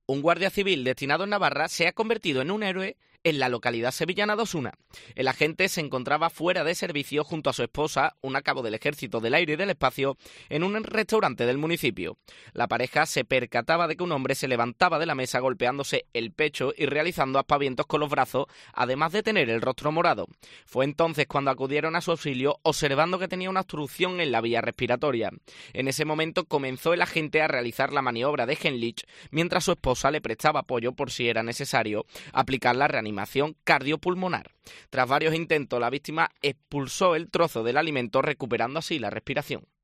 Un guardia civil destinado en Navarra se ha convertido en un héroe en la localidad sevillana de Osuna. El agente se encontraba fuera de servicio junto a su esposa, un cabo del Ejército del Aire y del Espacio, en un restaurante del municipio. La pareja se percataba de que un hombre se levantaba de la mesa golpeándose el pecho y realizando aspavientos con los brazos, además de tener el rostro morado. Fue entonces cuando acudieron a su auxilio, observando que tenía una obstrucción en la vía respiratoria. En ese momento comenzó el agente a realizar la maniobra de Heimlich, mientras su esposa le prestaba apoyo por si era necesario aplicar la reanimación cardiopulmonar. Tras varios intentos, la víctima expulsó el trozo del alimento, recuperando así la respiración.